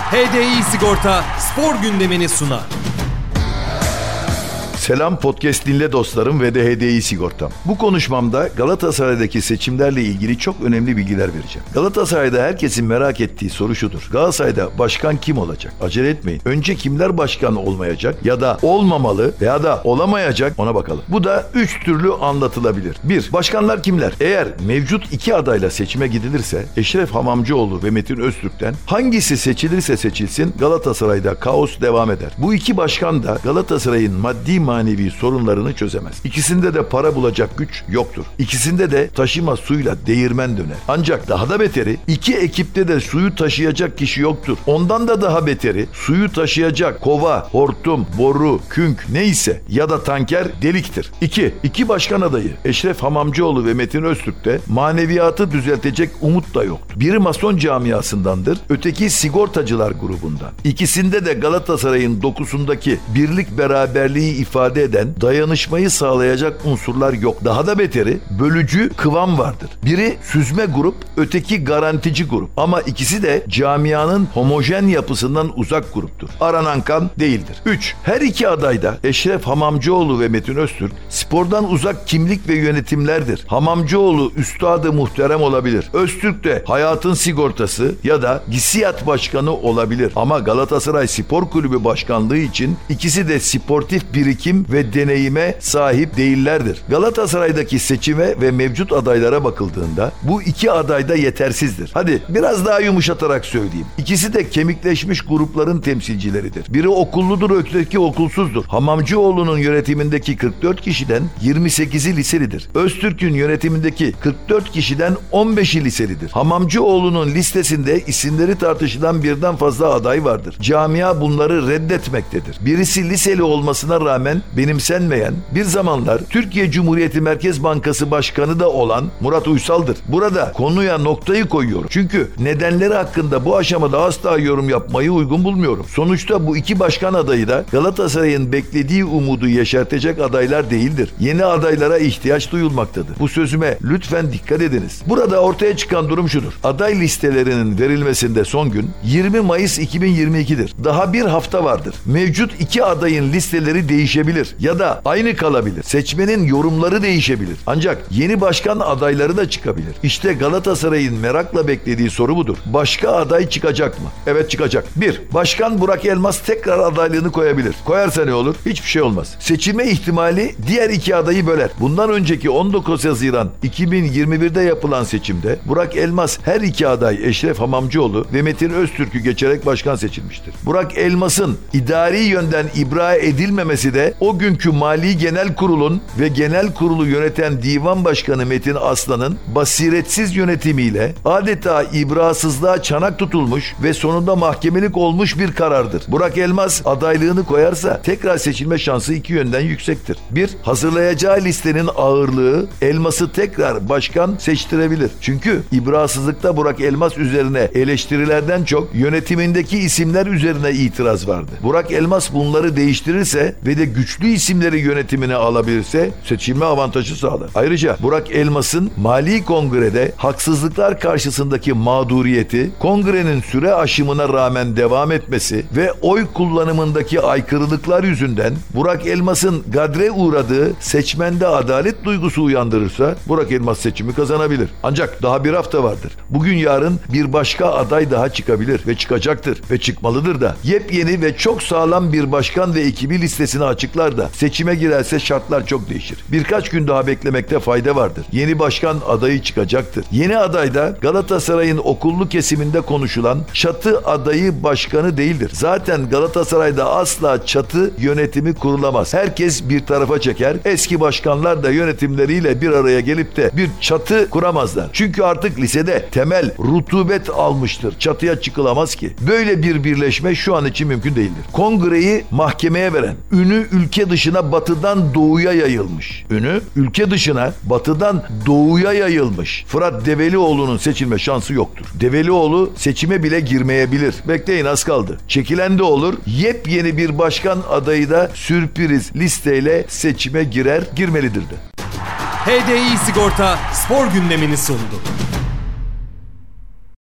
HDI Sigorta spor gündemini sunar. Selam podcast dinle dostlarım ve de HDI Sigortam. Bu konuşmamda Galatasaray'daki seçimlerle ilgili çok önemli bilgiler vereceğim. Galatasaray'da herkesin merak ettiği soru şudur: Galatasaray'da başkan kim olacak? Acele etmeyin. Önce kimler başkan olmayacak ya da olmamalı ya da olamayacak, ona bakalım. Bu da 3 türlü anlatılabilir. 1. Başkanlar kimler? Eğer mevcut 2 adayla seçime gidilirse Eşref Hamamcıoğlu ve Metin Öztürk'ten hangisi seçilirse seçilsin Galatasaray'da kaos devam eder. Bu 2 başkan da Galatasaray'ın maddi manevi sorunlarını çözemez. İkisinde de para bulacak güç yoktur. İkisinde de taşıma suyla değirmen döner. Ancak daha da beteri, 2 ekipte de suyu taşıyacak kişi yoktur. Ondan da daha beteri, suyu taşıyacak kova, hortum, boru, künk neyse ya da tanker deliktir. 2 başkan adayı Eşref Hamamcıoğlu ve Metin Öztürk'te maneviyatı düzeltecek umut da yoktur. Biri Mason camiasındandır, öteki sigortacılar grubundan. İkisinde de Galatasaray'ın dokusundaki birlik beraberliği ifade eden, dayanışmayı sağlayacak unsurlar yok. Daha da beteri, bölücü kıvam vardır. Biri süzme grup, öteki garantici grup. Ama ikisi de camianın homojen yapısından uzak gruptur. Aranan kan değildir. 3. Her iki aday da Eşref Hamamcıoğlu ve Metin Öztürk spordan uzak kimlik ve yönetimlerdir. Hamamcıoğlu üstadı muhterem olabilir. Öztürk de hayatın sigortası ya da GİSİAD başkanı olabilir. Ama Galatasaray Spor Kulübü başkanlığı için ikisi de sportif birikim ve deneyime sahip değillerdir. Galatasaray'daki seçime ve mevcut adaylara bakıldığında bu 2 aday da yetersizdir. Hadi biraz daha yumuşatarak söyleyeyim. İkisi de kemikleşmiş grupların temsilcileridir. Biri okulludur, öteki okulsuzdur. Hamamcıoğlu'nun yönetimindeki 44 kişiden 28'i liselidir. Öztürk'ün yönetimindeki 44 kişiden 15'i liselidir. Hamamcıoğlu'nun listesinde isimleri tartışılan birden fazla aday vardır. Camia bunları reddetmektedir. Birisi liseli olmasına rağmen benimsenmeyen, bir zamanlar Türkiye Cumhuriyeti Merkez Bankası Başkanı da olan Murat Uysal'dır. Burada konuya noktayı koyuyorum. Çünkü nedenleri hakkında bu aşamada asla yorum yapmayı uygun bulmuyorum. Sonuçta bu 2 başkan adayı da Galatasaray'ın beklediği umudu yeşertecek adaylar değildir. Yeni adaylara ihtiyaç duyulmaktadır. Bu sözüme lütfen dikkat ediniz. Burada ortaya çıkan durum şudur: aday listelerinin verilmesinde son gün 20 Mayıs 2022'dir. Daha bir hafta vardır. Mevcut 2 adayın listeleri değişebilir ya da aynı kalabilir. Seçmenin yorumları değişebilir. Ancak yeni başkan adayları da çıkabilir. İşte Galatasaray'ın merakla beklediği soru budur. Başka aday çıkacak mı? Evet, çıkacak. 1. Başkan Burak Elmas tekrar adaylığını koyabilir. Koyarsa ne olur? Hiçbir şey olmaz. Seçilme ihtimali diğer 2 adayı böler. Bundan önceki 19 Haziran 2021'de yapılan seçimde Burak Elmas her 2 aday Eşref Hamamcıoğlu ve Metin Öztürk'ü geçerek başkan seçilmiştir. Burak Elmas'ın idari yönden ibra edilmemesi de o günkü Mali Genel Kurul'un ve genel kurulu yöneten Divan Başkanı Metin Aslan'ın basiretsiz yönetimiyle adeta ibrasızlığa çanak tutulmuş ve sonunda mahkemelik olmuş bir karardır. Burak Elmas adaylığını koyarsa tekrar seçilme şansı 2 yönden yüksektir. 1. Hazırlayacağı listenin ağırlığı Elmas'ı tekrar başkan seçtirebilir. Çünkü ibrasızlıkta Burak Elmas üzerine eleştirilerden çok yönetimindeki isimler üzerine itiraz vardı. Burak Elmas bunları değiştirirse ve de güçlü isimleri yönetimine alabilirse seçilme avantajı sağlar. Ayrıca Burak Elmas'ın Mali Kongre'de haksızlıklar karşısındaki mağduriyeti, kongrenin süre aşımına rağmen devam etmesi ve oy kullanımındaki aykırılıklar yüzünden Burak Elmas'ın gadre uğradığı seçmende adalet duygusu uyandırırsa Burak Elmas seçimi kazanabilir. Ancak daha bir hafta vardır. Bugün yarın bir başka aday daha çıkabilir ve çıkacaktır ve çıkmalıdır da. Yepyeni ve çok sağlam bir başkan ve ekibi listesini açıklar da seçime girerse şartlar çok değişir. Birkaç gün daha beklemekte fayda vardır. Yeni başkan adayı çıkacaktır. Yeni aday da Galatasaray'ın okullu kesiminde konuşulan çatı adayı başkanı değildir. Zaten Galatasaray'da asla çatı yönetimi kurulamaz. Herkes bir tarafa çeker. Eski başkanlar da yönetimleriyle bir araya gelip de bir çatı kuramazlar. Çünkü artık lisede temel rutubet almıştır. Çatıya çıkılamaz ki. Böyle bir birleşme şu an için mümkün değildir. Kongreyi mahkemeye veren, ünü ülke dışına batıdan doğuya yayılmış. Ünü ülke dışına batıdan doğuya yayılmış Fırat Develioğlu'nun seçilme şansı yoktur. Develioğlu seçime bile girmeyebilir. Bekleyin, az kaldı. Çekilen de olur. Yepyeni bir başkan adayı da sürpriz listeyle seçime girmelidir de. HDI Sigorta spor gündemini sundu.